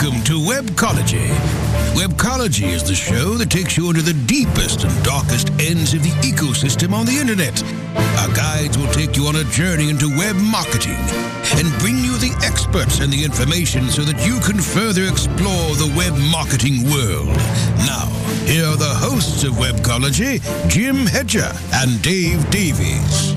Welcome to Webcology. Webcology is the show that takes you into the deepest and darkest ends of the ecosystem on the internet. Our guides will take you on a journey into web marketing and bring you the experts and the information so that you can further explore the web marketing world. Now, here are the hosts of Webcology, Jim Hedger and Dave Davies.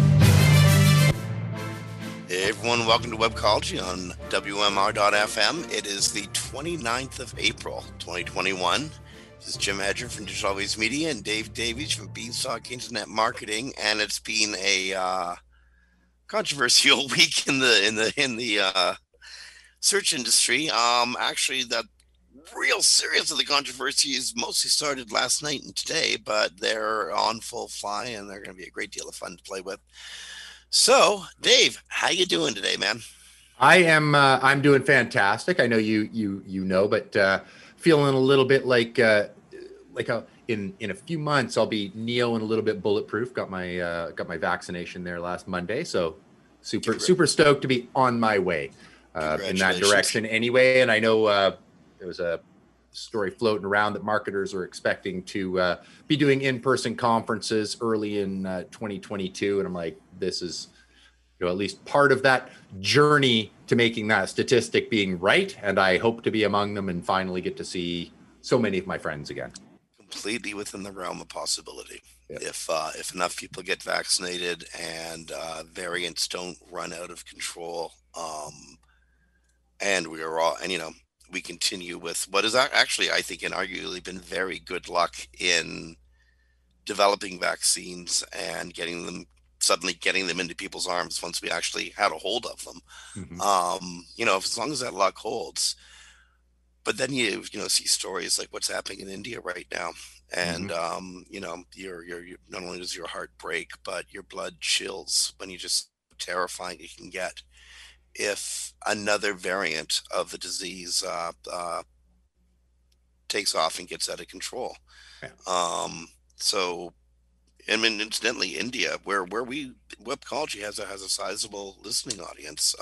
Hey everyone, welcome to Webcology on WMR.FM. It is the 29th of April, 2021. This is Jim Hedger from Digital Always Media and Dave Davies from Beanstalk Internet Marketing, and it's been a controversial week in the search industry. Actually, the real serious of the controversy is mostly started last night and today, but they're on full fly and they're going to be a great deal of fun to play with. So, Dave, how you doing today, man? I'm doing fantastic. I know you know, but feeling a little bit like in a few months I'll be Neo and a little bit bulletproof. Got my vaccination there last Monday, so super stoked to be on my way in that direction anyway. And I know there was a story floating around that marketers are expecting to be doing in-person conferences early in 2022, and I'm like, this is at least part of that journey to making that statistic being right, and I hope to be among them and finally get to see so many of my friends again. Completely within the realm of possibility. Yep. If enough people get vaccinated and variants don't run out of control, and we continue with what is actually, I think, inarguably been very good luck in developing vaccines and getting them into people's arms once we actually had a hold of them. Mm-hmm. As long as that luck holds. But then you see stories like what's happening in India right now, and mm-hmm. You're not only does your heart break, but your blood chills when you just terrifying it can get if another variant of the disease takes off and gets out of control. Yeah. Incidentally, India, where Webcology has a sizable listening audience,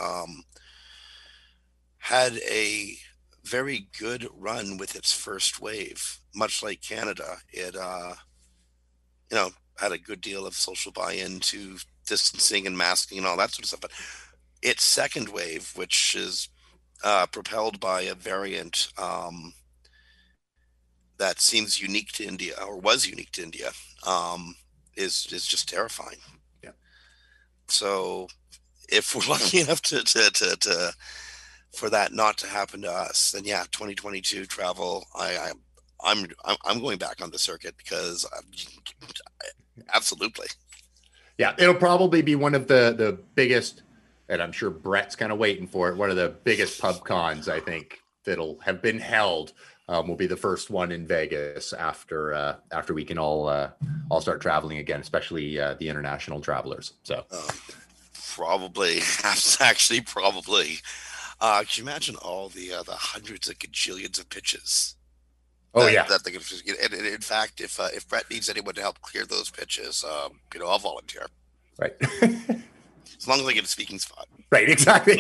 had a very good run with its first wave. Much like Canada, it had a good deal of social buy-in to distancing and masking and all that sort of stuff. But its second wave, which is propelled by a variant that seems unique to India, or was unique to India, is just terrifying. Yeah. So if we're lucky enough to for that not to happen to us, then yeah, 2022 travel, I'm going back on the circuit because absolutely. Yeah, it'll probably be one of the biggest, and I'm sure Brett's kind of waiting for it, one of the biggest pub cons, I think, that'll have been held. Will be the first one in Vegas after we can all start traveling again, especially the international travelers. So probably. Can you imagine all the hundreds of gajillions of pitches? That they can. And in fact, if Brett needs anyone to help clear those pitches, I'll volunteer. Right. As long as I get a speaking spot. Right. Exactly.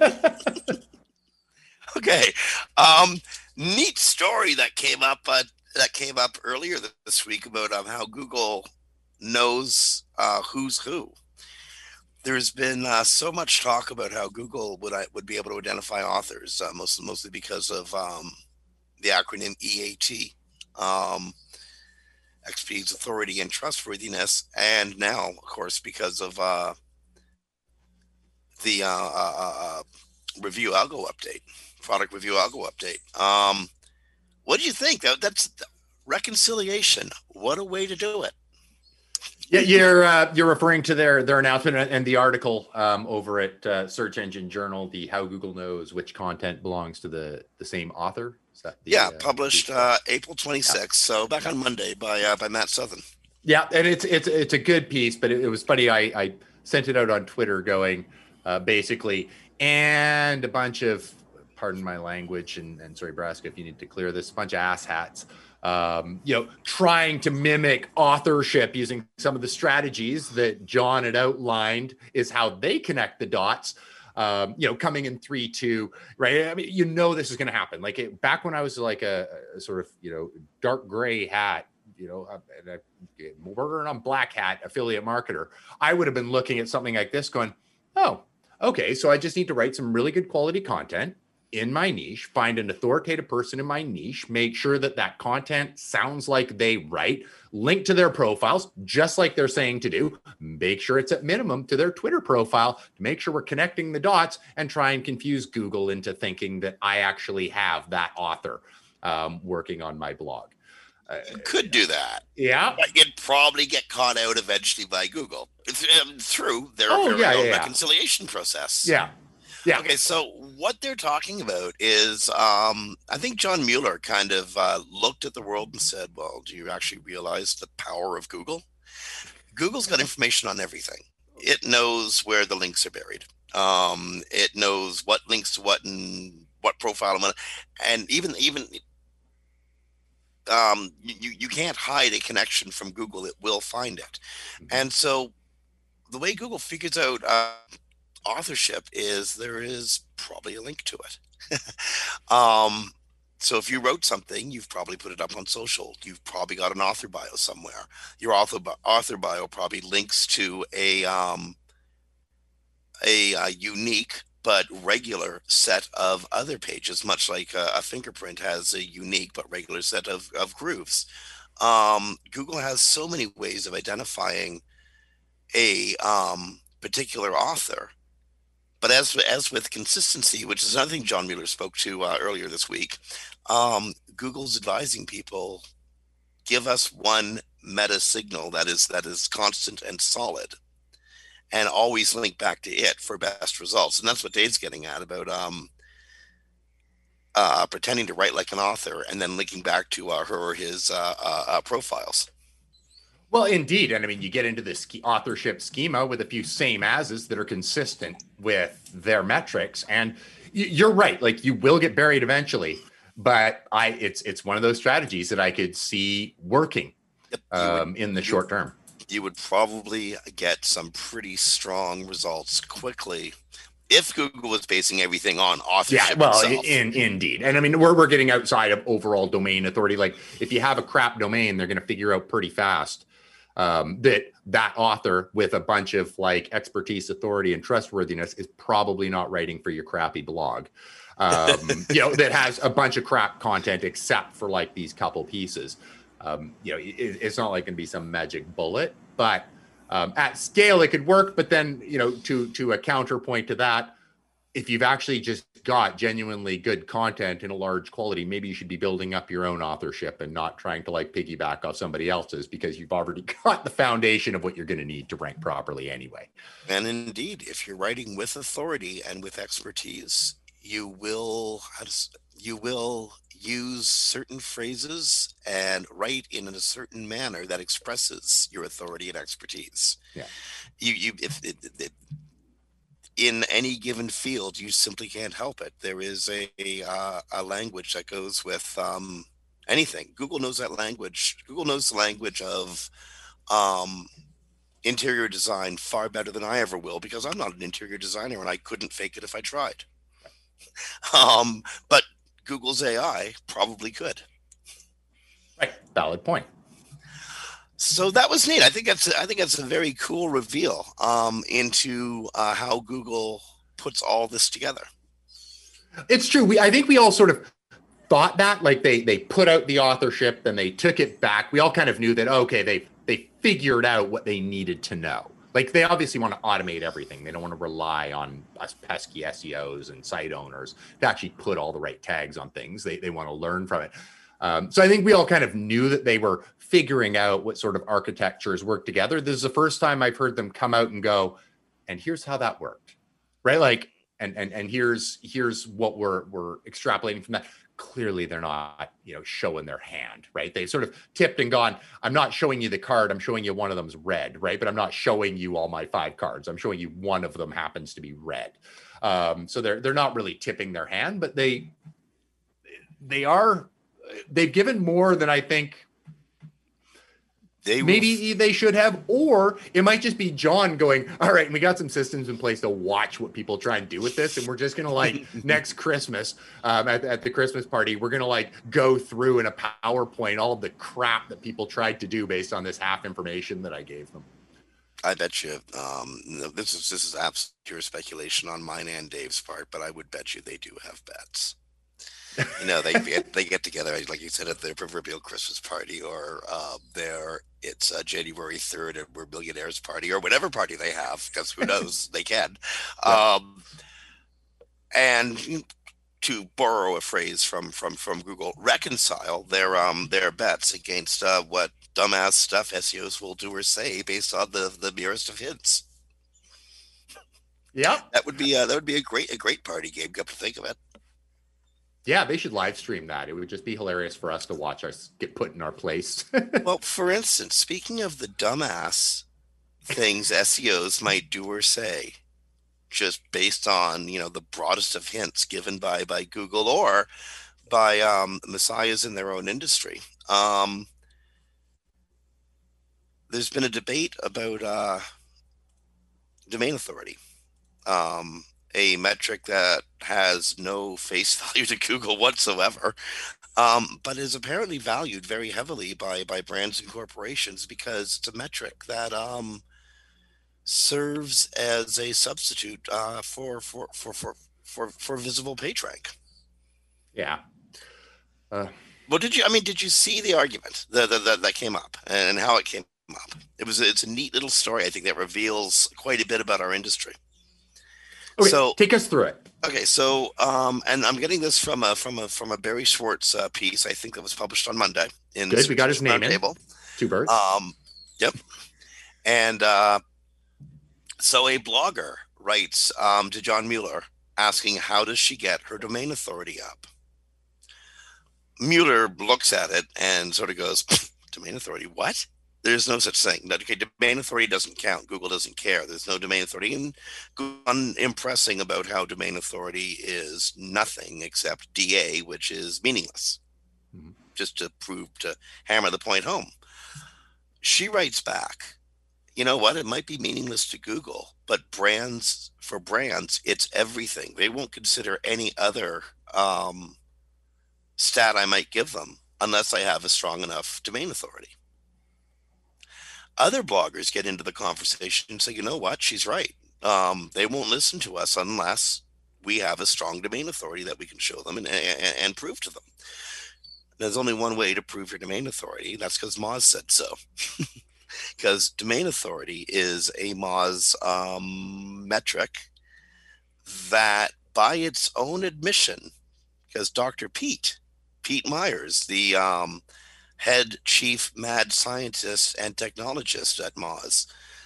Okay. Neat story that came up earlier this week about how Google knows who's who. There's been so much talk about how Google would be able to identify authors, mostly because of the acronym EAT, expertise, authority, and trustworthiness, and now, of course, because of the review algo update. Product review algo update. What do you think? That's reconciliation. What a way to do it. Yeah, you're referring to their announcement and the article over at Search Engine Journal, the How Google Knows Which Content Belongs to the Same Author. Is that published April 26th. Yeah. So back on Monday by Matt Southern. Yeah, and it's a good piece, but it was funny. I sent it out on Twitter going basically, and a bunch of, pardon my language, and sorry, Braska, if you need to clear this, a bunch of asshats, trying to mimic authorship using some of the strategies that John had outlined is how they connect the dots. coming in 3-2, right? I mean, you know, this is going to happen. Like back when I was like a sort of, dark gray hat, and a murder on black hat affiliate marketer, I would have been looking at something like this going, oh, okay, so I just need to write some really good quality content in my niche, find an authoritative person in my niche, make sure that that content sounds like they write, link to their profiles, just like they're saying to do, make sure it's at minimum to their Twitter profile to make sure we're connecting the dots, and try and confuse Google into thinking that I actually have that author working on my blog. You could do that. Yeah. But you'd probably get caught out eventually by Google through their own reconciliation process. Yeah. Yeah. Okay, so what they're talking about is, I think John Mueller kind of looked at the world and said, well, do you actually realize the power of Google? Google's got information on everything. It knows where the links are buried. It knows what links to what and what profile. And even you can't hide a connection from Google. It will find it. And so the way Google figures out authorship is there is probably a link to it. So if you wrote something, you've probably put it up on social. You've probably got an author bio somewhere. Your author bio probably links to a unique but regular set of other pages, much like a fingerprint has a unique but regular set of grooves. Google has so many ways of identifying a particular author. But as with consistency, which is another thing John Mueller spoke to earlier this week, Google's advising people, give us one meta signal that is constant and solid, and always link back to it for best results. And that's what Dave's getting at about pretending to write like an author and then linking back to her or his profiles. Well, indeed. And I mean, you get into this authorship schema with a few same ases that are consistent with their metrics. And you're right. Like, you will get buried eventually. But it's one of those strategies that I could see working in the short term. You would probably get some pretty strong results quickly if Google was basing everything on authorship. Yeah, well, itself. Indeed. And I mean, we're getting outside of overall domain authority. Like, if you have a crap domain, they're going to figure out pretty fast that author with a bunch of like expertise, authority, and trustworthiness is probably not writing for your crappy blog. That has a bunch of crap content except for like these couple pieces. It's not like going to be some magic bullet, but at scale it could work. But then, to a counterpoint to that, if you've actually just got genuinely good content in a large quality, maybe you should be building up your own authorship and not trying to like piggyback off somebody else's, because you've already got the foundation of what you're going to need to rank properly anyway. And indeed, if you're writing with authority and with expertise, you will use certain phrases and write in a certain manner that expresses your authority and expertise. Yeah. In any given field, you simply can't help it. There is a language that goes with anything. Google knows that language. Google knows the language of interior design far better than I ever will, because I'm not an interior designer and I couldn't fake it if I tried. But Google's AI probably could. Right. Valid point. So that was neat. I think that's a very cool reveal into how Google puts all this together. It's true. I think we all sort of thought that, like, they put out the authorship, then they took it back. We all kind of knew that, okay, they figured out what they needed to know. Like, they obviously want to automate everything. They don't want to rely on us pesky SEOs and site owners to actually put all the right tags on things. They want to learn from it. So I think we all kind of knew that they were figuring out what sort of architectures work together. This is the first time I've heard them come out and go, and here's how that worked, right? Like, and here's what we're extrapolating from that. Clearly they're not, showing their hand, right? They sort of tipped and gone, I'm not showing you the card. I'm showing you one of them's red, right? But I'm not showing you all my 5 cards. I'm showing you one of them happens to be red. So they're not really tipping their hand, but they've given more than I think Maybe they should have, or it might just be John going, all right, we got some systems in place to watch what people try and do with this. And we're just going to like next Christmas at the Christmas party, we're going to like go through in a PowerPoint all of the crap that people tried to do based on this half information that I gave them. I bet you this is absolute pure speculation on mine and Dave's part, but I would bet you they do have bets. You know, they get together, like you said, at their proverbial Christmas party, or it's January 3rd and we're millionaires party, or whatever party they have, because who knows, they can. Yeah. And to borrow a phrase from Google, reconcile their bets against what dumbass stuff SEOs will do or say based on the merest of hints. Yeah, that would be a great party game. Come to think of it. Yeah, they should live stream that. It would just be hilarious for us to watch us get put in our place. Well, for instance, speaking of the dumbass things SEOs might do or say, just based on, the broadest of hints given by Google or by messiahs in their own industry. There's been a debate about domain authority. A metric that has no face value to Google whatsoever, but is apparently valued very heavily by brands and corporations because it's a metric that serves as a substitute for visible PageRank. Yeah. Well, did you see the argument that came up and how it came up? It's a neat little story, I think, that reveals quite a bit about our industry. Okay, so take us through it. Okay, so and I'm getting this from a Barry Schwartz piece, I think, that was published on Monday. Good, we got his name in. Two birds. Yep. And so a blogger writes to John Mueller asking how does she get her domain authority up. Mueller looks at it and sort of goes, domain authority, what? There's no such thing. Okay, domain authority doesn't count. Google doesn't care. There's no domain authority. And Google impressing about how domain authority is nothing except DA, which is meaningless. Mm-hmm. Just to hammer the point home. She writes back, you know what? It might be meaningless to Google, but for brands, it's everything. They won't consider any other stat I might give them unless I have a strong enough domain authority. Other bloggers get into the conversation and say, you know what, she's right. They won't listen to us unless we have a strong domain authority that we can show them and prove to them. There's only one way to prove your domain authority. That's because Moz said so. Because domain authority is a Moz metric that, by its own admission, because Dr. Pete Myers, the head chief mad scientist and technologist at Moz,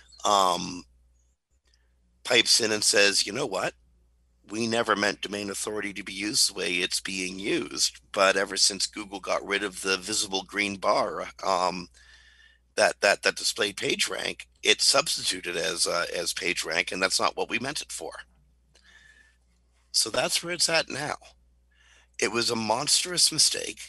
pipes in and says, you know what? We never meant domain authority to be used the way it's being used. But ever since Google got rid of the visible green bar that displayed PageRank, it's substituted as PageRank, and that's not what we meant it for. So that's where it's at now. It was a monstrous mistake.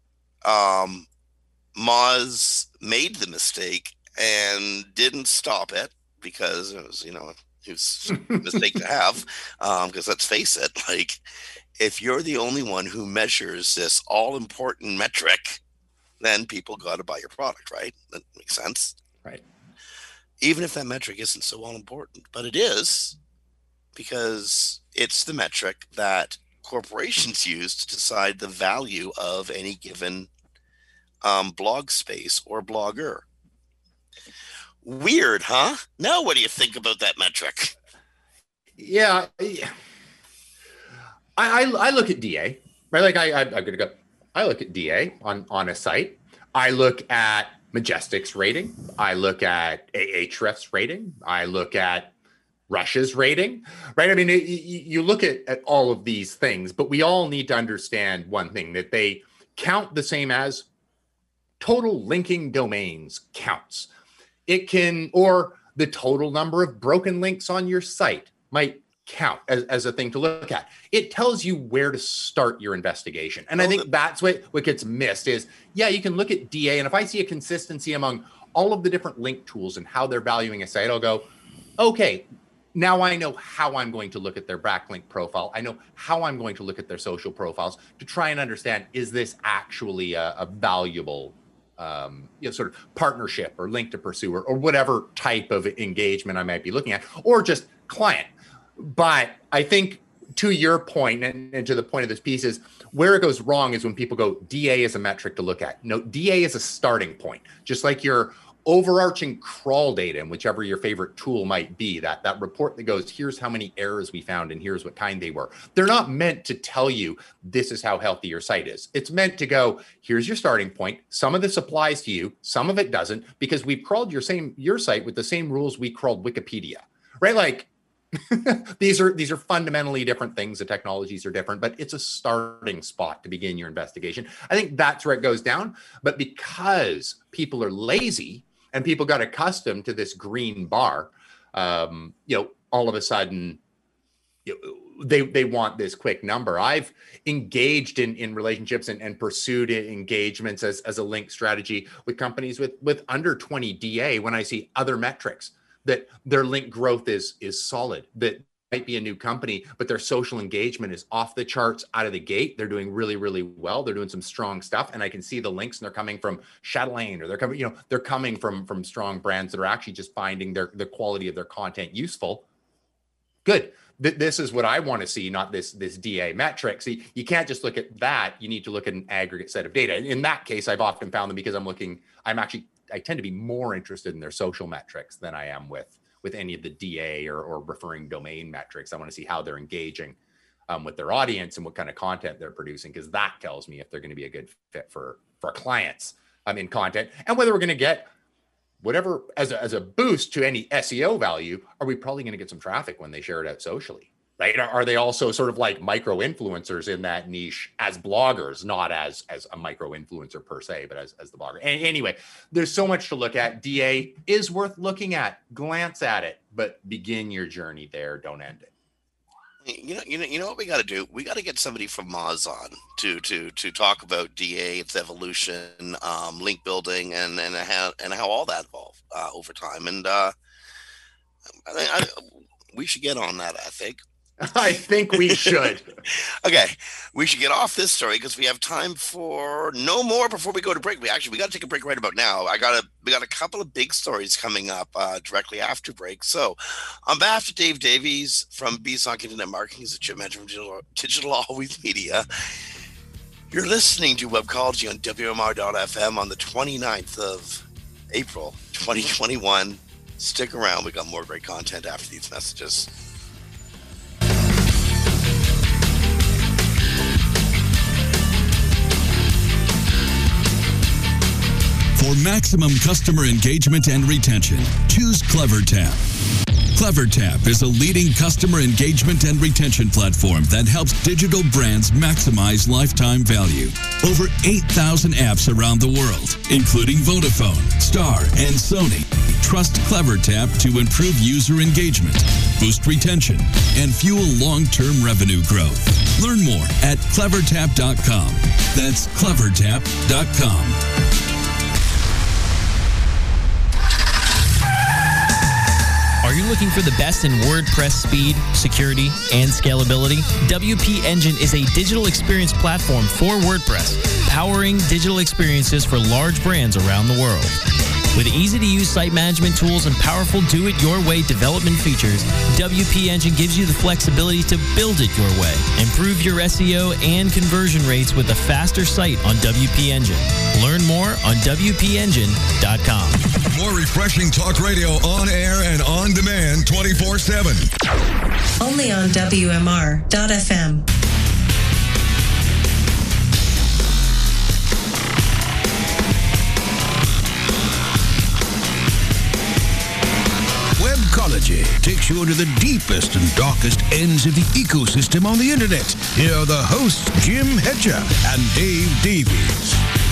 Moz made the mistake and didn't stop it because it was, it was a mistake to have. Because let's face it, like, if you're the only one who measures this all-important metric, then people got to buy your product, right? That makes sense. Right. Even if that metric isn't so all-important, but it is, because it's the metric that corporations use to decide the value of any given blog space or blogger. Weird, huh? Now what do you think about that metric? Yeah. I look at DA, right? Like I'm gonna go. I look at DA on a site. I look at Majestic's rating. I look at Ahrefs rating. I look at Russia's rating, right? I mean, you look at all of these things, but we all need to understand one thing, that they count the same as total linking domains counts. It can, or the total number of broken links on your site might count as a thing to look at. It tells you where to start your investigation. And I think that's what gets missed is, yeah, you can look at DA, and if I see a consistency among all of the different link tools and how they're valuing a site, I'll go, okay, now I know how I'm going to look at their backlink profile. I know how I'm going to look at their social profiles to try and understand, is this actually a valuable sort of partnership or link to pursue or whatever type of engagement I might be looking at, or just client. But I think to your point and to the point of this piece is where it goes wrong is when people go, DA is a metric to look at. No, DA is a starting point, just like your overarching crawl data and whichever your favorite tool might be, that report that goes, here's how many errors we found and here's what kind they were. They're not meant to tell you this is how healthy your site is. It's meant to go, here's your starting point. Some of this applies to you, some of it doesn't, because we've crawled your site with the same rules we crawled Wikipedia, right? Like these are fundamentally different things. The technologies are different, but it's a starting spot to begin your investigation. I think that's where it goes down. But because people are lazy and people got accustomed to this green bar, all of a sudden, they want this quick number. I've engaged in relationships and pursued engagements as a link strategy with companies with under 20 DA when I see other metrics that their link growth is solid, that might be a new company, but their social engagement is off the charts out of the gate. They're doing really, really well. They're doing some strong stuff. And I can see the links and they're coming from Chatelaine, or they're coming from strong brands that are actually just finding the quality of their content useful. Good. This is what I want to see, not this DA metric. See, you can't just look at that. You need to look at an aggregate set of data. In that case, I've often found them because I tend to be more interested in their social metrics than I am with any of the DA or referring domain metrics. I want to see how they're engaging with their audience and what kind of content they're producing, because that tells me if they're going to be a good fit for clients in content, and whether we're going to get whatever as a boost to any SEO value. Are we probably going to get some traffic when they share it out socially? Right? Are they also sort of like micro influencers in that niche as bloggers, not as a micro influencer per se, but as the blogger? And anyway, there's so much to look at. DA is worth looking at. Glance at it, but begin your journey there. Don't end it. You know what we got to do? We got to get somebody from Moz on to talk about DA, its evolution, link building, and how all that evolved over time. And we should get on that, I think. I think we should. Okay, we should get off this story because we have time for no more before we go to break. We got to take a break right about now. We got a couple of big stories coming up directly after break. So, on behalf of Dave Davies from BSOC Internet Marketing, he's a Jim Hedger from Digital Always Media. You're listening to Webcology on WMR.FM on the 29th of April, 2021. Stick around. We got more great content after these messages. For maximum customer engagement and retention, choose CleverTap. CleverTap is a leading customer engagement and retention platform that helps digital brands maximize lifetime value. Over 8,000 apps around the world, including Vodafone, Star, and Sony, trust CleverTap to improve user engagement, boost retention, and fuel long-term revenue growth. Learn more at clevertap.com. That's clevertap.com. Are you looking for the best in WordPress speed, security, and scalability? WP Engine is a digital experience platform for WordPress, powering digital experiences for large brands around the world. With easy-to-use site management tools and powerful do-it-your-way development features, WP Engine gives you the flexibility to build it your way. Improve your SEO and conversion rates with a faster site on WP Engine. Learn more on WPEngine.com. More refreshing talk radio on air and on demand 24/7. Only on WMR.FM. Webcology takes you into the deepest and darkest ends of the ecosystem on the internet. Here are the hosts, Jim Hedger and Dave Davies.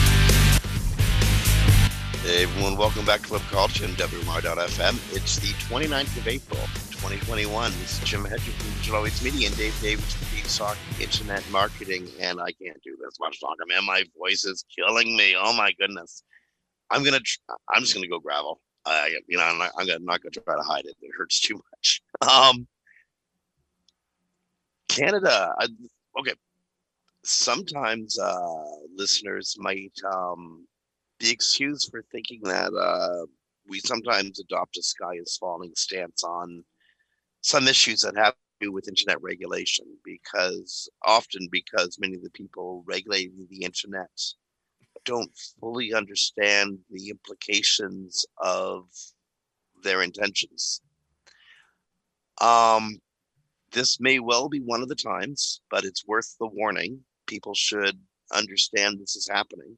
Hey everyone, welcome back to Webcology on WMR.FM. It's the 29th of April, 2021. This is Jim Hedger from Digital Always Media and Dave Davies from BSOC Internet Marketing. And I can't do this much longer, man. My voice is killing me. Oh my goodness. I'm just gonna go gravel. I'm not gonna try to hide it. It hurts too much. Canada. Okay. Sometimes listeners might be excused for thinking that we sometimes adopt a sky is falling stance on some issues that have to do with internet regulation, because many of the people regulating the internet don't fully understand the implications of their intentions. This may well be one of the times, but it's worth the warning. People should understand this is happening.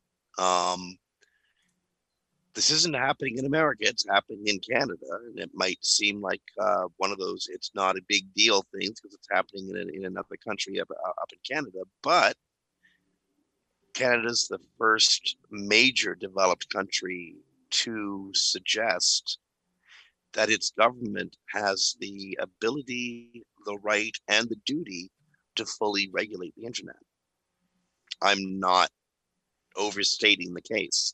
This isn't happening in America, it's happening in Canada, and it might seem like one of those it's not a big deal things because it's happening in another country up in Canada, but Canada's the first major developed country to suggest that its government has the ability, the right, and the duty to fully regulate the internet. I'm not overstating the case.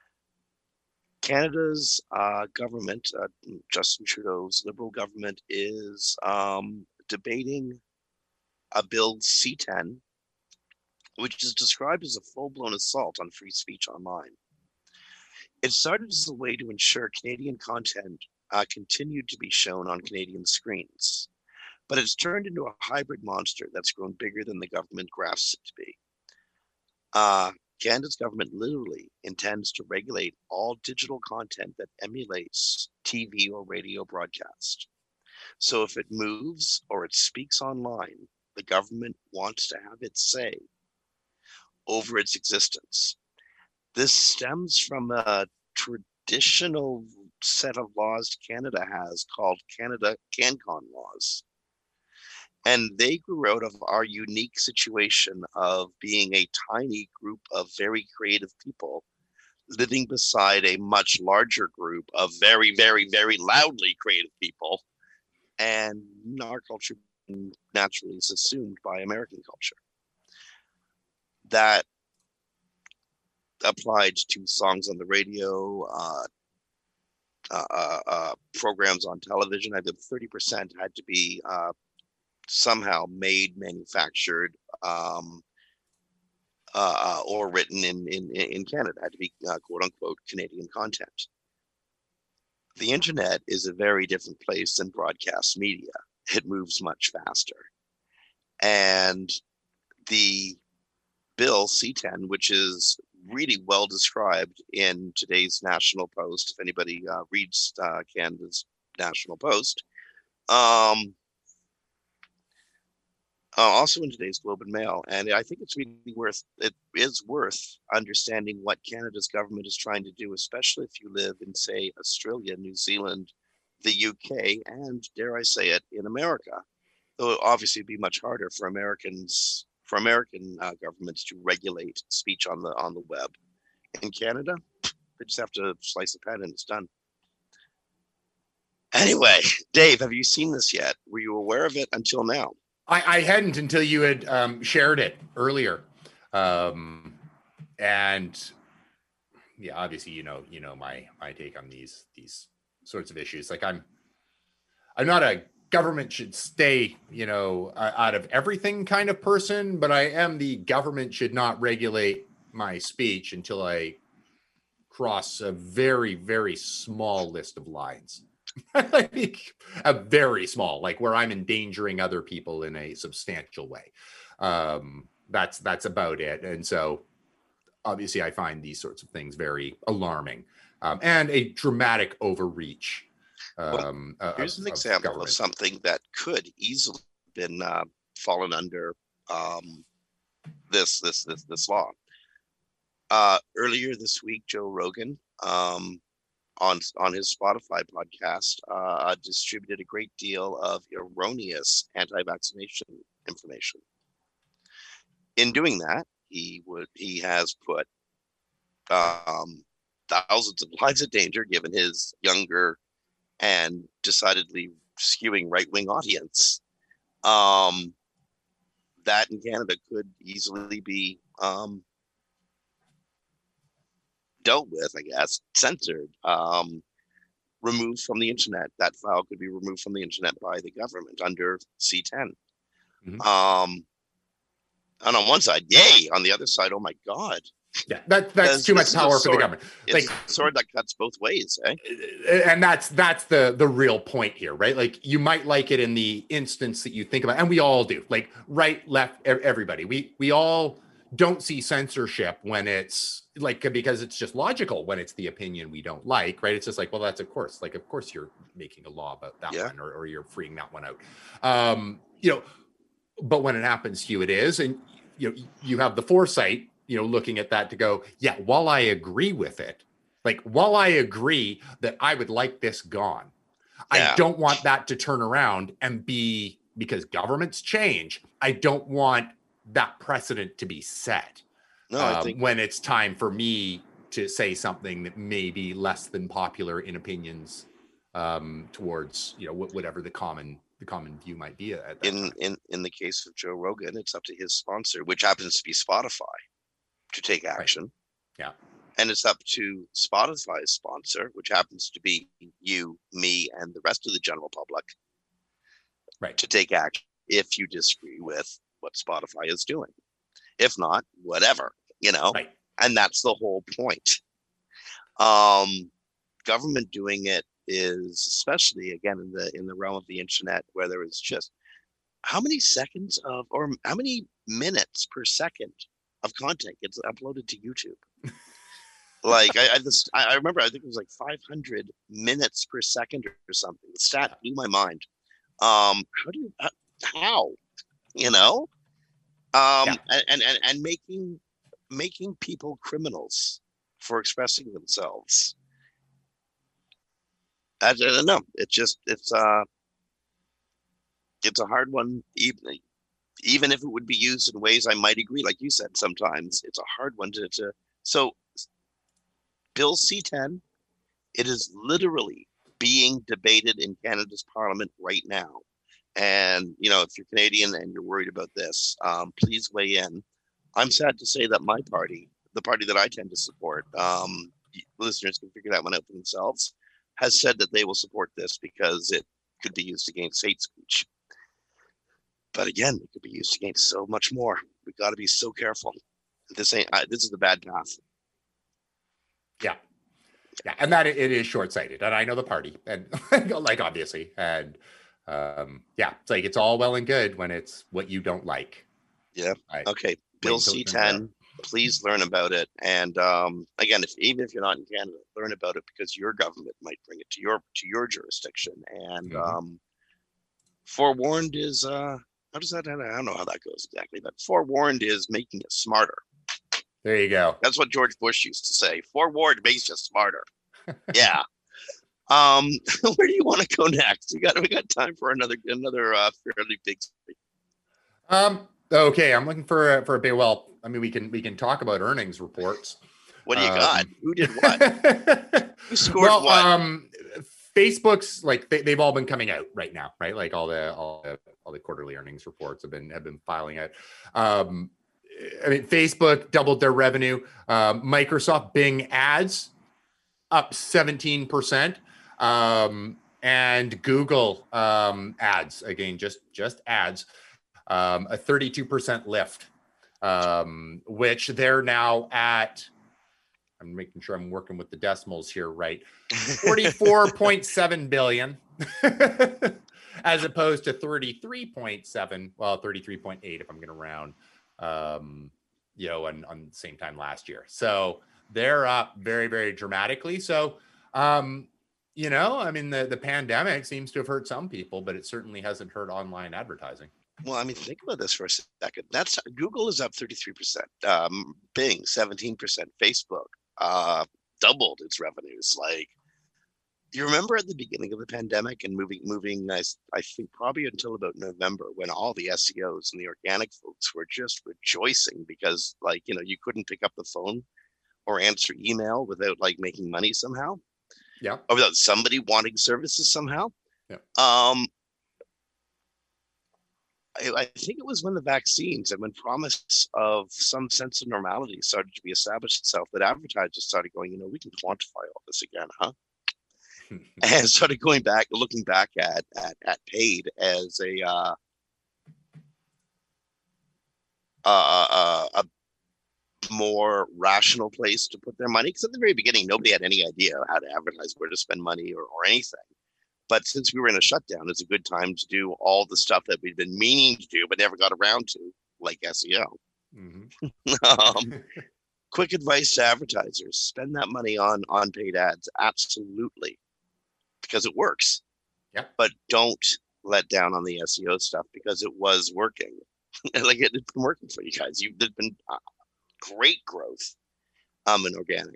Canada's government, Justin Trudeau's Liberal government, is debating a bill C-10, which is described as a full-blown assault on free speech online. It started as a way to ensure Canadian content continued to be shown on Canadian screens, but it's turned into a hybrid monster that's grown bigger than the government grasps it to be. Canada's government literally intends to regulate all digital content that emulates TV or radio broadcast. So if it moves or it speaks online, the government wants to have its say over its existence. This stems from a traditional set of laws Canada has called Canada CanCon laws. And they grew out of our unique situation of being a tiny group of very creative people living beside a much larger group of very, very, very loudly creative people. And our culture naturally is assumed by American culture. That applied to songs on the radio, programs on television. I think 30% had to be somehow made, manufactured, or written in Canada. It had to be quote unquote Canadian content. The internet is a very different place than broadcast media. It moves much faster. And the bill C-10, which is really well described in today's National Post, if anybody reads Canada's National Post, also in today's Globe and Mail, and I think it is worth understanding what Canada's government is trying to do, especially if you live in, say, Australia, New Zealand, the UK, and dare I say it, in America. Though obviously it'd be much harder for American governments to regulate speech on the web. In Canada, they just have to slice a pen and it's done. Anyway, Dave, have you seen this yet? Were you aware of it until now? I hadn't until you had shared it earlier, and yeah, obviously you know my take on these sorts of issues. Like I'm not a government should stay out of everything kind of person, but I am the government should not regulate my speech until I cross a very, very small list of lines. Like a very small, like where I'm endangering other people in a substantial way. That's about it. And so obviously I find these sorts of things very alarming, and a dramatic overreach. Here's an example of something that could easily have been fallen under this law. Earlier this week, Joe Rogan, on his Spotify podcast, distributed a great deal of erroneous anti-vaccination information. In doing that, he has put thousands of lives in danger, given his younger and decidedly skewing right-wing audience. That in Canada could easily be dealt with, I guess, censored, removed from the internet. That file could be removed from the internet by the government under C10. Mhm. And on one side, yay. On the other side, oh my God. Yeah, that's too much power for the government. It's a sword that cuts both ways, eh? And that's the real point here, right? Like, you might like it in the instance that you think about, and we all do, like right, left, everybody. We all don't see censorship when it's like, because it's just logical when it's the opinion we don't like, right? It's just like, well, that's of course you're making a law about that one, or you're freeing that one out. But when it happens to you, it is, and you have the foresight, looking at that to go, yeah, while I agree with it, like while I agree that I would like this gone, I don't want that to turn around and be, because governments change, I don't want that precedent to be set. No, I think when it's time for me to say something that may be less than popular in opinions, towards whatever the common view might be at that time. In the case of Joe Rogan, it's up to his sponsor, which happens to be Spotify, to take action. Right. Yeah. And it's up to Spotify's sponsor, which happens to be you, me, and the rest of the general public, right, to take action if you disagree with what Spotify is doing. If not, whatever, Right. And that's the whole point. Government doing it is, especially again in the realm of the internet, where there is just how many seconds of, or how many minutes per second of content gets uploaded to YouTube. Like I remember, I think it was like 500 minutes per second or something. The stat blew my mind. How and making people criminals for expressing themselves. I don't know. It's a hard one, even if it would be used in ways I might agree. Like you said, sometimes it's a hard one to. So Bill C10, it is literally being debated in Canada's Parliament right now. And, if you're Canadian and you're worried about this, please weigh in. I'm sad to say that my party, the party that I tend to support, listeners can figure that one out for themselves, has said that they will support this because it could be used against hate speech. But again, it could be used against so much more. We've got to be so careful. This is the bad path. Yeah, and that it is short-sighted, and I know the party, and like obviously, and it's like it's all well and good when it's what you don't like. Yeah. Okay. Bill C10. Please learn about it, and again, even if you're not in Canada, learn about it because your government might bring it to your jurisdiction. And forewarned is how does that? I don't know how that goes exactly, but forewarned is making it smarter. There you go. That's what George Bush used to say. Forewarned makes you smarter. Yeah. Where do you want to go next? We got time for another fairly big story. Okay, I'm looking for a big. Well, I mean, we can talk about earnings reports. What do you got? Who did what? Who scored what? Facebook's like they've all been coming out right now, right? Like all the quarterly earnings reports have been filing out. I mean, Facebook doubled their revenue. Microsoft Bing ads up 17%, and Google ads, again, just ads, a 32% lift, which they're now at. I'm making sure I'm working with the decimals here, right? 44.7 billion, as opposed to 33.7. Well, 33.8 if I'm going to round. On the same time last year. So they're up very, very dramatically. So, I mean, the pandemic seems to have hurt some people, but it certainly hasn't hurt online advertising. Well, I mean, think about this for a second. Google is up 33%, Bing 17%, Facebook doubled its revenues. Like, you remember at the beginning of the pandemic and moving, I think probably until about November, when all the SEOs and the organic folks were just rejoicing because, like, you couldn't pick up the phone or answer email without like making money somehow. Yeah. Or without somebody wanting services somehow. Yeah. I think it was when the vaccines and when promise of some sense of normality started to be established itself that advertisers started going, we can quantify all this again, huh? And started looking back at paid as a more rational place to put their money. Because at the very beginning, nobody had any idea how to advertise, where to spend money or anything. But since we were in a shutdown, it's a good time to do all the stuff that we've been meaning to do, but never got around to, like SEO. Mm-hmm. Quick advice to advertisers: spend that money on paid ads. Absolutely. Because it works. Yeah. But don't let down on the SEO stuff, because it was working. Like, it's been working for you guys. There's been great growth in organic.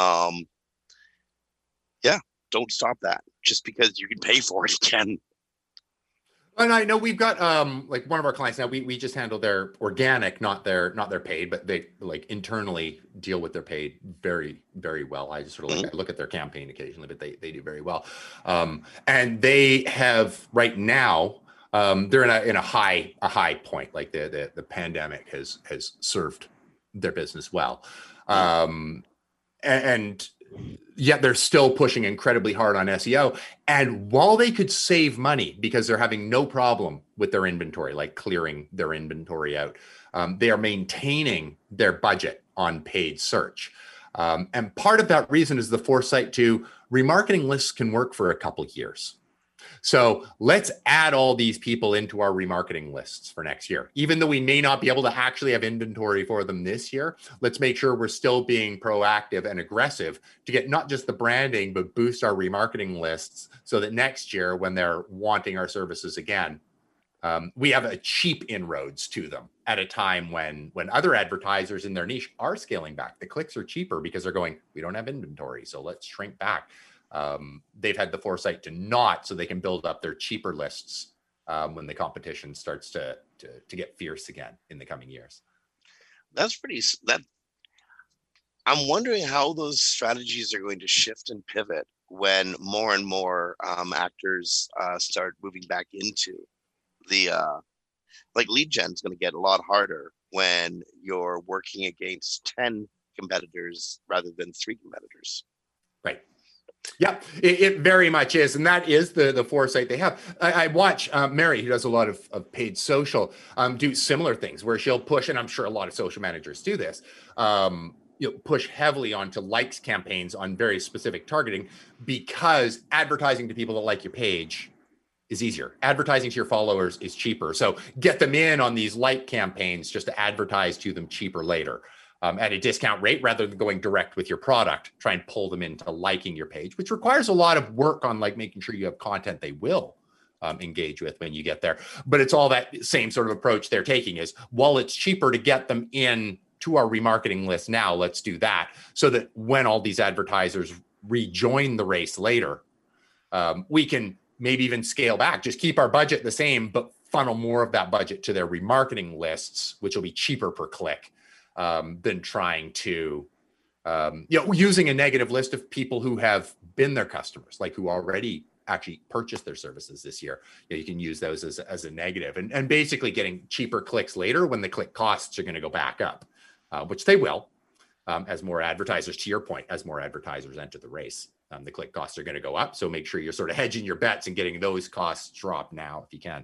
Don't stop that just because you can pay for it again. And I know we've got like one of our clients now, we just handle their organic, not their paid, but they like internally deal with their paid very, very well. I just sort of I look at their campaign occasionally, but they do very well. And they have right now, they're in a high point. Like the pandemic has served their business well. And yet they're still pushing incredibly hard on SEO. And while they could save money because they're having no problem with their inventory, like clearing their inventory out, they are maintaining their budget on paid search. And part of that reason is the foresight to remarketing lists can work for a couple of years. So let's add all these people into our remarketing lists for next year. Even though we may not be able to actually have inventory for them this year, let's make sure we're still being proactive and aggressive to get not just the branding, but boost our remarketing lists so that next year when they're wanting our services again, we have a cheap inroads to them at a time when other advertisers in their niche are scaling back. The clicks are cheaper because they're going, we don't have inventory, so let's shrink back. They've had the foresight to not, so they can build up their cheaper lists when the competition starts to get fierce again in the coming years. I'm wondering how those strategies are going to shift and pivot when more and more actors start moving back into the like lead gen is going to get a lot harder when you're working against 10 competitors rather than 3 competitors. Right. Yeah, it very much is. And that is the foresight they have. I watch Mary, who does a lot of paid social, do similar things where she'll push, and I'm sure a lot of social managers do this, push heavily onto likes campaigns on very specific targeting, because advertising to people that like your page is easier. Advertising to your followers is cheaper. So get them in on these like campaigns just to advertise to them cheaper later. At a discount rate rather than going direct with your product. Try and pull them into liking your page, which requires a lot of work on like making sure you have content they will engage with when you get there. But it's all that same sort of approach they're taking is, while it's cheaper to get them in to our remarketing list now, let's do that so that when all these advertisers rejoin the race later, we can maybe even scale back, just keep our budget the same, but funnel more of that budget to their remarketing lists, which will be cheaper per click. Than trying to, using a negative list of people who have been their customers, like who already actually purchased their services this year. You can use those as a negative and basically getting cheaper clicks later when the click costs are going to go back up, which they will, as more advertisers, to your point, as more advertisers enter the race, the click costs are going to go up. So make sure you're sort of hedging your bets and getting those costs dropped now if you can.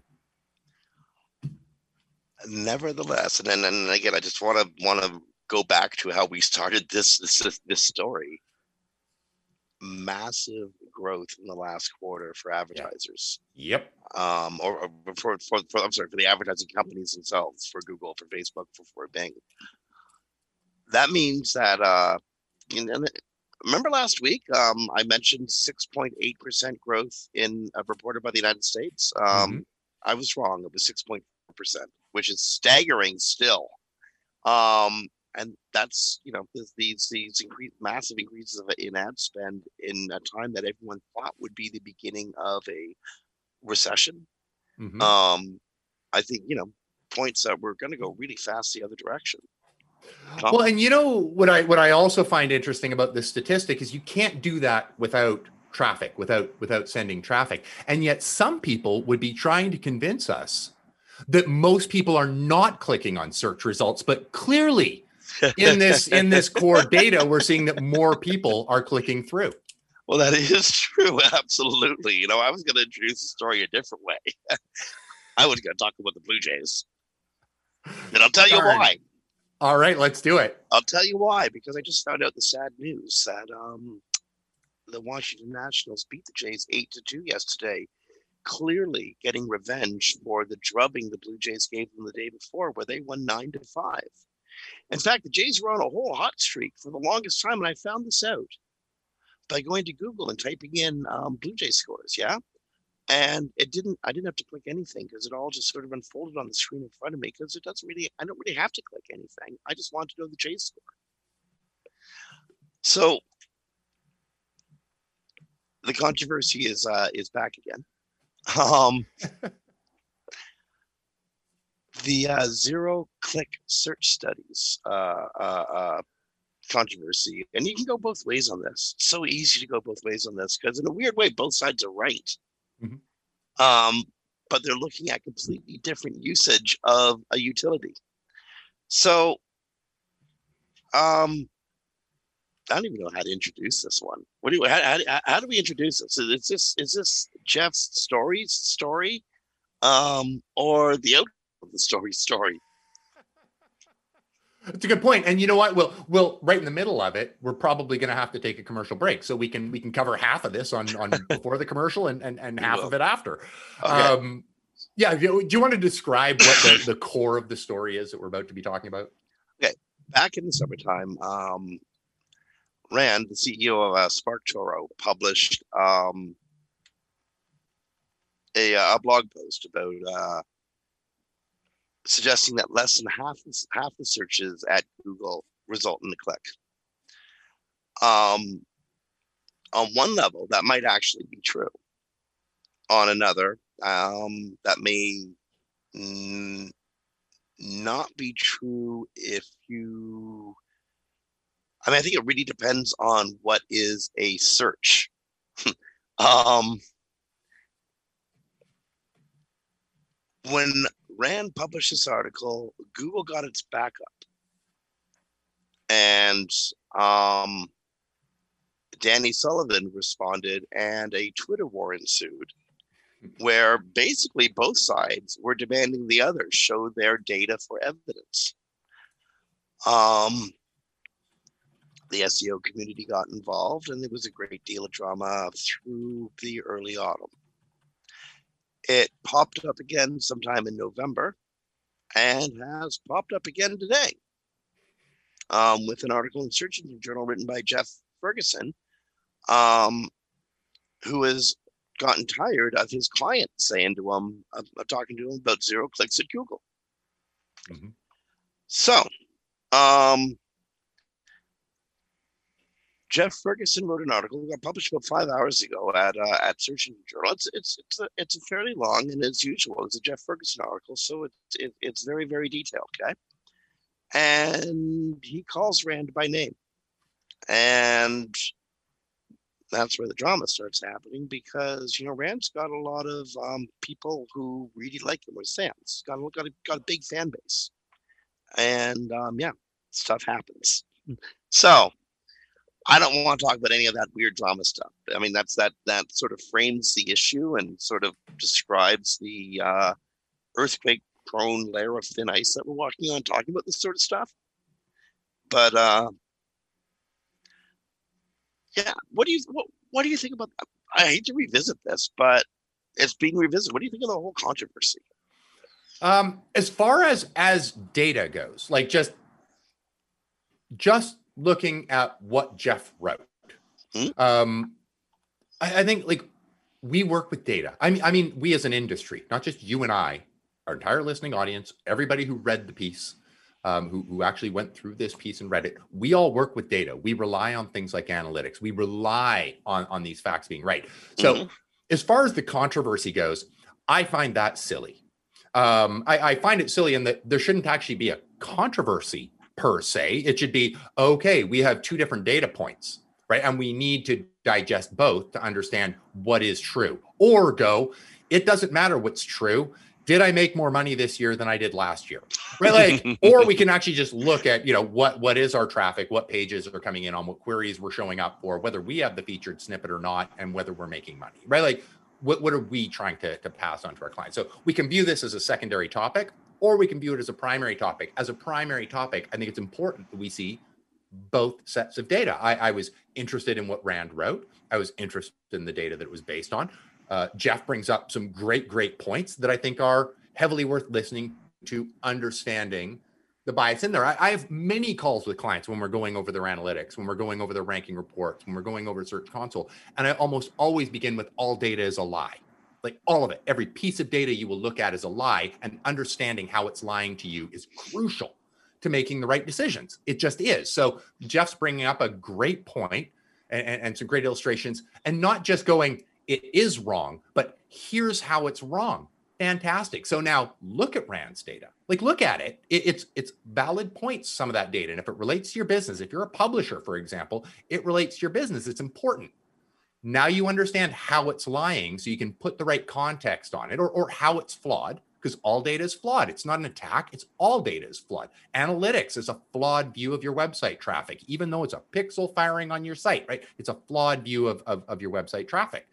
Nevertheless, and then again, I just want to go back to how we started this story. Massive growth in the last quarter for advertisers. Yep. Or for the advertising companies themselves, for Google, for Facebook, for Bing. That means that remember last week I mentioned 6.8% growth reported by the United States. I was wrong. It was 6.4%. Which is staggering still. And that's, these massive increases in ad spend in a time that everyone thought would be the beginning of a recession. Mm-hmm. I think, points that we're going to go really fast the other direction. Well, and what I also find interesting about this statistic is you can't do that without traffic, without sending traffic. And yet some people would be trying to convince us that most people are not clicking on search results, but clearly in this core data, we're seeing that more people are clicking through. Well, that is true. Absolutely. You know, I was going to introduce the story a different way. I was going to talk about the Blue Jays. And I'll tell you why. All right, let's do it. I'll tell you why, because I just found out the sad news that the Washington Nationals beat the Jays 8-2 yesterday, clearly getting revenge for the drubbing the Blue Jays gave them the day before, where they won 9-5. In fact, the Jays were on a whole hot streak for the longest time, and I found this out by going to Google and typing in Blue Jay scores, yeah? And I didn't have to click anything because it all just sort of unfolded on the screen in front of me, because I don't really have to click anything. I just want to know the Jays score. So the controversy is back again. The zero-click search studies controversy, and you can go both ways on this. It's so easy to go both ways on this because, in a weird way, both sides are right. Mm-hmm. But they're looking at completely different usage of a utility. So, I don't even know how to introduce this one. How do we introduce this? Is this Jeff's story, or the outcome of the story? It's a good point. And you know what? We'll right in the middle of it, we're probably going to have to take a commercial break, so we can cover half of this on before the commercial and half of it after. Okay. Do you want to describe what the core of the story is that we're about to be talking about? Okay. Back in the summertime, Rand, the CEO of SparkToro, published a blog post about suggesting that less than half the searches at Google result in a click. On one level, that might actually be true. On another, that may not be true if you... I think it really depends on what is a search. When Rand published this article, Google got its back up. And Danny Sullivan responded, and a Twitter war ensued, where basically both sides were demanding the other show their data for evidence. The SEO community got involved, and there was a great deal of drama through the early autumn. It popped up again sometime in November and has popped up again today with an article in Search Engine Journal written by Jeff Ferguson, who has gotten tired of his client saying to him, talking to him about zero clicks at Google. Mm-hmm. So, Jeff Ferguson wrote an article that got published about 5 hours ago at Search Engine Journal. It's a fairly long, and as usual, it's a Jeff Ferguson article, so it's very, very detailed. Okay, and he calls Rand by name, and that's where the drama starts happening, because Rand's got a lot of people who really like him as fans. Got a big fan base, and stuff happens. So I don't want to talk about any of that weird drama stuff. I mean, that sort of frames the issue and sort of describes the earthquake-prone layer of thin ice that we're walking on, talking about this sort of stuff. But what do you think about that? I hate to revisit this, but it's being revisited. What do you think of the whole controversy? As far as data goes, like just looking at what Jeff wrote, I think like we work with data. I mean, we as an industry, not just you and I, our entire listening audience, everybody who read the piece, who actually went through this piece and read it, we all work with data. We rely on things like analytics. We rely on these facts being right. So as far as the controversy goes, I find that silly. I find it silly in that there shouldn't actually be a controversy per se. It should be, okay, we have two different data points, right? And we need to digest both to understand what is true. Or go, it doesn't matter what's true. did I make more money this year than I did last year? Right? Like, or we can actually just look at, what is our traffic, what pages are coming in on, what queries we're showing up for, whether we have the featured snippet or not, and whether we're making money, right? Like, what are we trying to pass on to our clients? So we can view this as a secondary topic, or we can view it as a primary topic. As a primary topic, I think it's important that we see both sets of data. I was interested in what Rand wrote. I was interested in the data that it was based on. Jeff brings up some great points that I think are heavily worth listening to, understanding the bias in there. I have many calls with clients when we're going over their analytics, when we're going over their ranking reports, when we're going over Search Console. And I almost always begin with all data is a lie. Like all of it, every piece of data you will look at is a lie, and understanding how it's lying to you is crucial to making the right decisions. It just is. So Jeff's bringing up a great point and some great illustrations, and not just going, it is wrong, but here's how it's wrong. Fantastic. So now look at Rand's data. Like, look at it. It's valid points, some of that data. And if it relates to your business, if you're a publisher, for example, it relates to your business. It's important. Now you understand how it's lying, so you can put the right context on it, or how it's flawed, because all data is flawed. It's not an attack. It's all data is flawed. Analytics is a flawed view of your website traffic, even though it's a pixel firing on your site, right? It's a flawed view of your website traffic.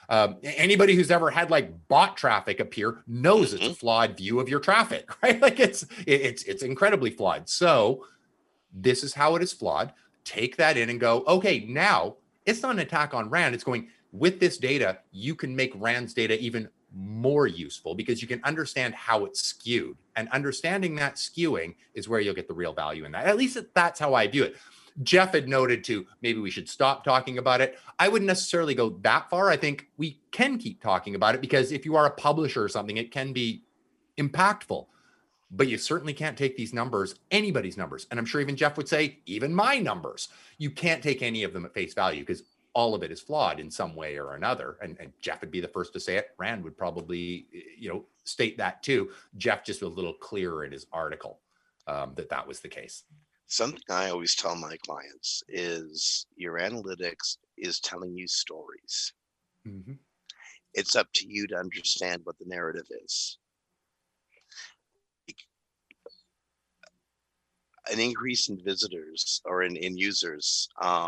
Anybody who's ever had like bot traffic appear knows it's a flawed view of your traffic, right? Like it's incredibly flawed. So this is how it is flawed. Take that in and go, okay, now it's not an attack on Rand. It's going, with this data, you can make Rand's data even more useful because you can understand how it's skewed, and understanding that skewing is where you'll get the real value in that. At least that's how I view it. Jeff had noted too, maybe we should stop talking about it. I wouldn't necessarily go that far. I think we can keep talking about it, because if you are a publisher or something, it can be impactful, but you certainly can't take these numbers, anybody's numbers. And I'm sure even Jeff would say, even my numbers, you can't take any of them at face value, because all of it is flawed in some way or another. And Jeff would be the first to say it. Rand would probably, state that too. Jeff just was a little clearer in his article that was the case. Something I always tell my clients is your analytics is telling you stories. Mm-hmm. It's up to you to understand what the narrative is. An increase in visitors or in users,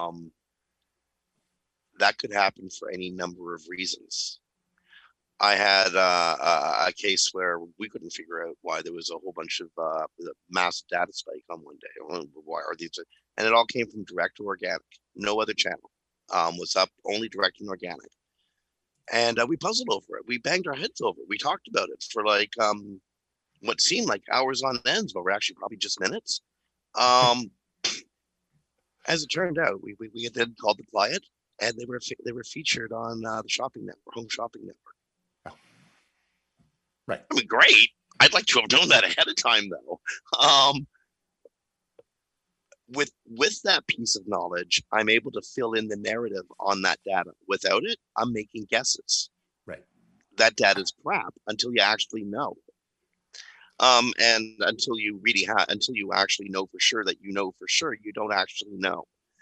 that could happen for any number of reasons. I had a case where we couldn't figure out why there was a whole bunch of massive data spike on one day. Why are these? And it all came from direct to organic. No other channel was up, only direct and organic. And we puzzled over it. We banged our heads over it. We talked about it for like what seemed like hours on ends, but were actually probably just minutes. As it turned out, we then called the client, and they were featured on the shopping network, Home Shopping Network. Right. I mean, great. I'd like to have known that ahead of time, though. With that piece of knowledge, I'm able to fill in the narrative on that data. Without it, I'm making guesses. Right. That data is crap until you actually know. And until you actually know for sure that you know for sure, you don't actually know.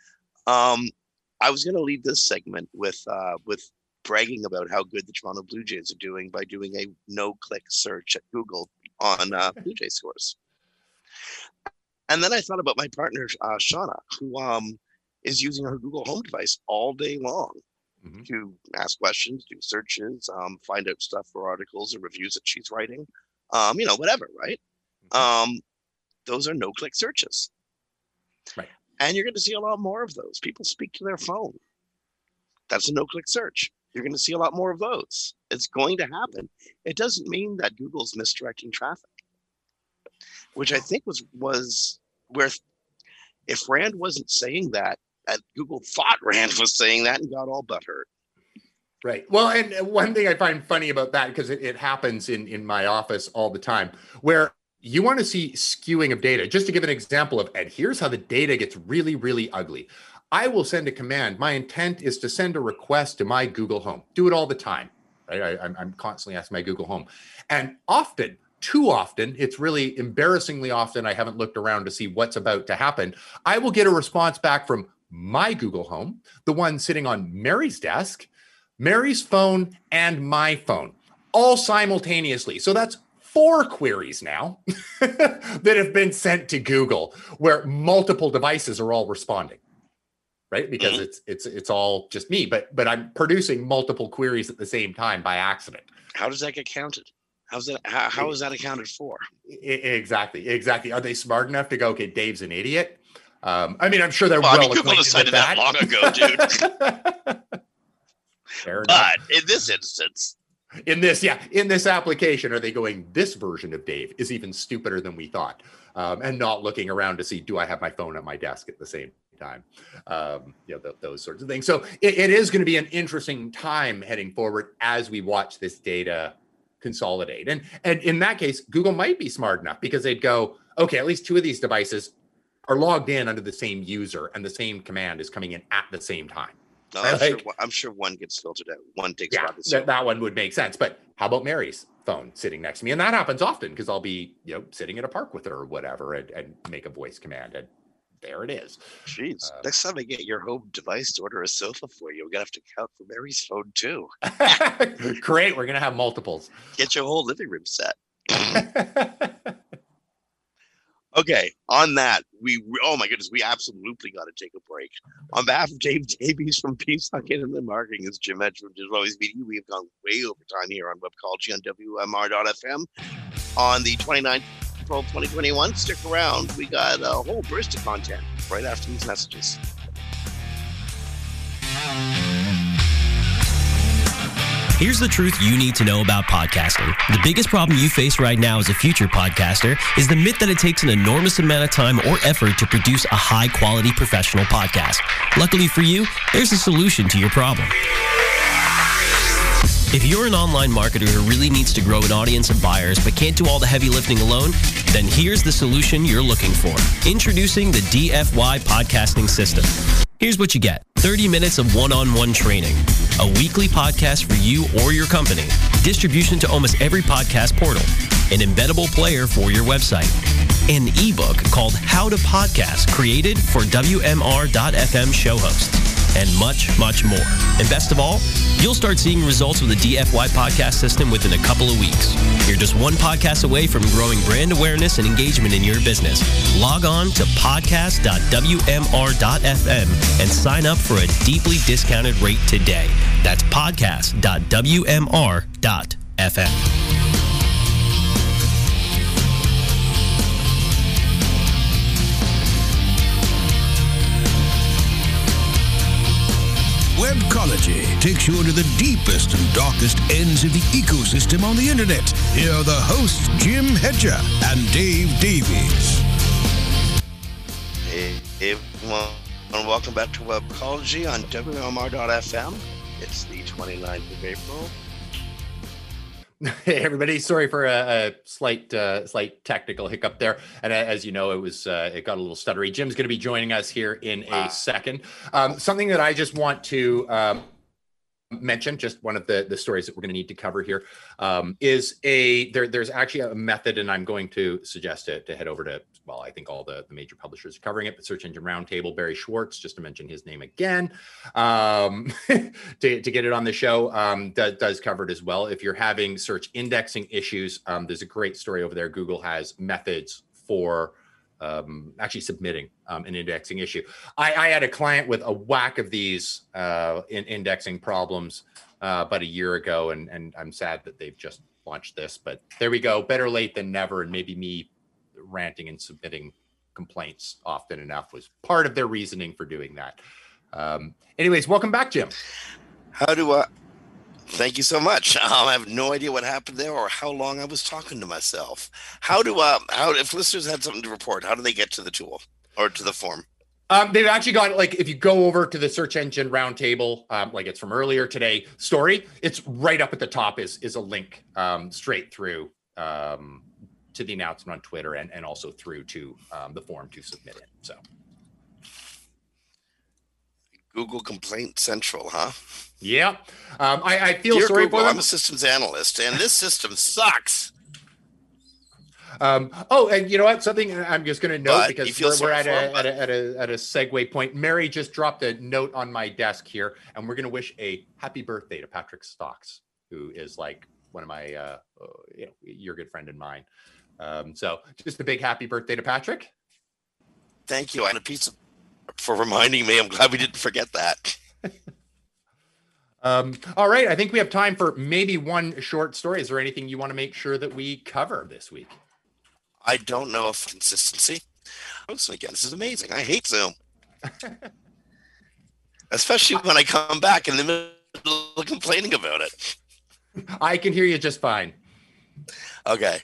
I was going to leave this segment with bragging about how good the Toronto Blue Jays are doing by doing a no-click search at Google on Blue Jay scores. And then I thought about my partner, Shauna, who is using her Google Home device all day long to ask questions, do searches, find out stuff for articles or reviews that she's writing, whatever, right? Those are no-click searches. Right. And you're going to see a lot more of those. People speak to their phone. That's a no-click search. You're going to see a lot more of those. It's going to happen. It doesn't mean that Google's misdirecting traffic, which I think was where, if Rand wasn't saying that, Google thought Rand was saying that and got all butthurt. Right. Well, and one thing I find funny about that, because it happens in my office all the time, where you want to see skewing of data. Just to give an example of, and here's how the data gets really, really ugly. I will send a command. My intent is to send a request to my Google Home. Do it all the time, right? I'm constantly asking my Google Home. And often, too often, it's really embarrassingly often, I haven't looked around to see what's about to happen. I will get a response back from my Google Home, the one sitting on Mary's desk, Mary's phone, and my phone, all simultaneously. So that's 4 queries now that have been sent to Google where multiple devices are all responding, right? Because it's all just me, but I'm producing multiple queries at the same time by accident. How does that get counted? How is that accounted for? Exactly. Are they smart enough to go, okay, Dave's an idiot? I mean, I'm sure they're Google decided that long ago, dude. But in this instance, in this application, are they going, this version of Dave is even stupider than we thought, and not looking around to see, do I have my phone at my desk at the same time? Those sorts of things. So it is going to be an interesting time heading forward as we watch this data consolidate. And in that case, Google might be smart enough because they'd go, okay, at least 2 of these devices are logged in under the same user and the same command is coming in at the same time. No, I'm sure one gets filtered out. One takes that one would make sense. But how about Mary's phone sitting next to me? And that happens often because I'll be sitting at a park with her or whatever and make a voice command, and there it is. Jeez. Next time I get your home device to order a sofa for you, we're going to have to count for Mary's phone too. Great. We're going to have multiples. Get your whole living room set. Okay. On that, oh my goodness, we absolutely got to take a break. On behalf of Dave Davies from Peacock Inland Marketing, is Jim Hedge from Digital Always Media. We have gone way over time here on Webcology on WMR.fm on the 29th of 2021. Stick around. We got a whole burst of content right after these messages. Here's the truth you need to know about podcasting. The biggest problem you face right now as a future podcaster is the myth that it takes an enormous amount of time or effort to produce a high-quality professional podcast. Luckily for you, there's a solution to your problem. If you're an online marketer who really needs to grow an audience of buyers but can't do all the heavy lifting alone, then here's the solution you're looking for. Introducing the DFY Podcasting System. Here's what you get. 30 minutes of one-on-one training, a weekly podcast for you or your company, distribution to almost every podcast portal, an embeddable player for your website, an ebook called How to Podcast created for WMR.FM show hosts, and much, much more. And best of all, you'll start seeing results with the DFY podcast system within a couple of weeks. You're just one podcast away from growing brand awareness and engagement in your business. Log on to podcast.wmr.fm and sign up for a deeply discounted rate today. That's podcast.wmr.fm. Webcology takes you into the deepest and darkest ends of the ecosystem on the internet. Here are the hosts, Jim Hedger and Dave Davies. Hey everyone, and welcome back to Webcology on WMR.fm. It's the 29th of April. Hey everybody, sorry for a slight technical hiccup there, and as you know, it got a little stuttery. Jim's going to be joining us here in a second. Something that I just want to mention, just one of the stories that we're going to need to cover here, is there's actually a method, and I'm going to suggest to head over to, well, I think all the major publishers are covering it, but Search Engine Roundtable, Barry Schwartz, just to mention his name again, to get it on the show, does cover it as well. If you're having search indexing issues, there's a great story over there. Google has methods for actually submitting an indexing issue. I had a client with a whack of these in indexing problems about a year ago, and I'm sad that they've just launched this, but there we go. Better late than never, and maybe me ranting and submitting complaints often enough was part of their reasoning for doing that. Anyways, welcome back, Jim. Thank you so much. I have no idea what happened there or how long I was talking to myself. If listeners had something to report, how do they get to the tool or to the form? They've actually got, like, if you go over to the Search Engine Roundtable, like it's from earlier today story, it's right up at the top is a link straight through to the announcement on Twitter and also through to the form to submit it. So Google Complaint Central, huh? Yeah. I feel Dear sorry Google, for them. I'm a systems analyst, and this system sucks. And you know what? Something I'm just going to note, because we're at a segue point. Mary just dropped a note on my desk here, and we're going to wish a happy birthday to Patrick Stocks, who is like your good friend and mine. So just a big happy birthday to Patrick. Thank you. And a pizza for reminding me. I'm glad we didn't forget that. All right. I think we have time for maybe one short story. Is there anything you want to make sure that we cover this week? I don't know if consistency. Again, this is amazing. I hate Zoom. Especially when I come back in the middle of complaining about it. I can hear you just fine. Okay.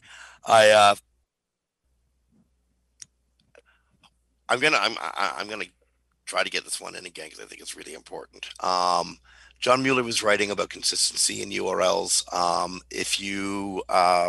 I'm gonna try to get this one in again because I think it's really important. John Mueller was writing about consistency in URLs. If you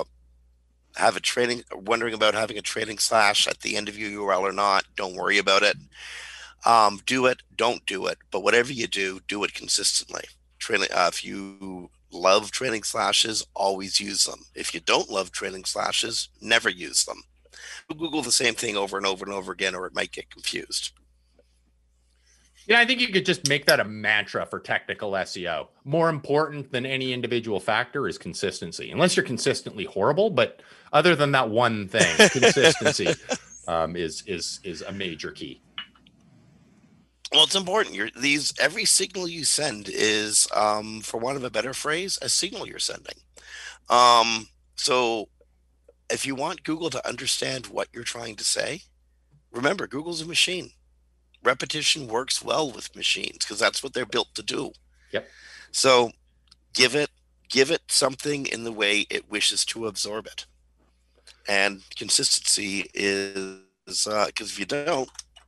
wondering about having a trailing slash at the end of your URL or not, don't worry about it. Do it, don't do it, but whatever you do it consistently. If you love trailing slashes, always use them. If you don't love trailing slashes, never use them. Google the same thing over and over and over again, or it might get confused. Yeah, I think you could just make that a mantra for technical SEO. More important than any individual factor is consistency, unless you're consistently horrible. But other than that one thing, consistency is a major key. Well, it's important. Every signal you send is, for want of a better phrase, a signal you're sending. So if you want Google to understand what you're trying to say, remember, Google's a machine. Repetition works well with machines because that's what they're built to do. Yep. So give it something in the way it wishes to absorb it. And consistency is, because if you don't,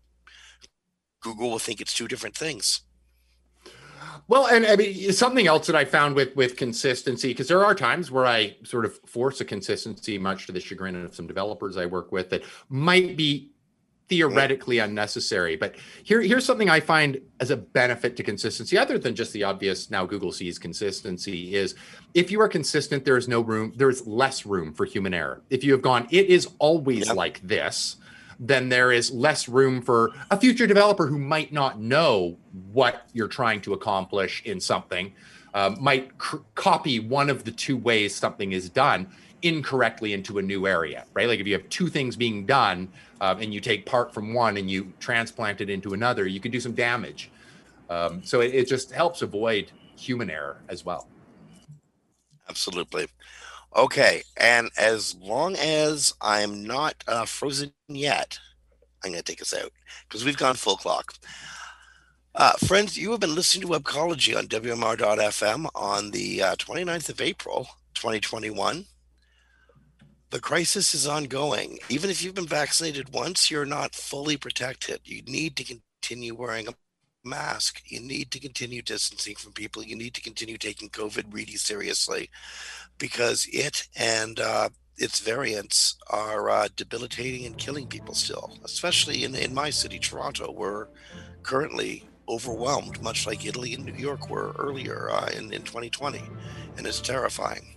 Google will think it's two different things. Well, and I mean, something else that I found with consistency, because there are times where I sort of force a consistency, much to the chagrin of some developers I work with, that might be theoretically unnecessary. But here's something I find as a benefit to consistency, other than just the obvious, now Google sees consistency, is if you are consistent, there's less room for human error. If you have gone, it is always like this, then there is less room for a future developer who might not know what you're trying to accomplish in something, might copy one of the two ways something is done incorrectly into a new area, right? Like if you have two things being done and you take part from one and you transplant it into another, you can do some damage. So it just helps avoid human error as well. Absolutely. Okay, and as long as I'm not frozen yet, I'm going to take us out because we've gone full clock. Friends, you have been listening to Webcology on WMR.FM on the 29th of April, 2021. The crisis is ongoing. Even if you've been vaccinated once, you're not fully protected. You need to continue wearing a mask. You need to continue distancing from people. You need to continue taking COVID really seriously, because it and its variants are debilitating and killing people still, especially in my city, Toronto. We're currently overwhelmed, much like Italy and New York were earlier in 2020, and it's terrifying.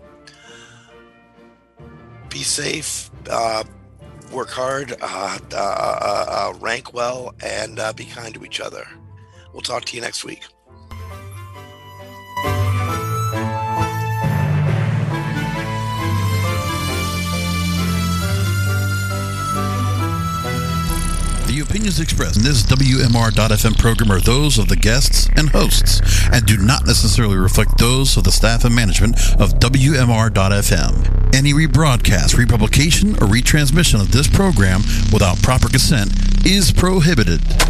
Be safe, work hard, rank well, and be kind to each other. We'll talk to you next week. The opinions expressed in this WMR.FM program are those of the guests and hosts and do not necessarily reflect those of the staff and management of WMR.FM. Any rebroadcast, republication, or retransmission of this program without proper consent is prohibited.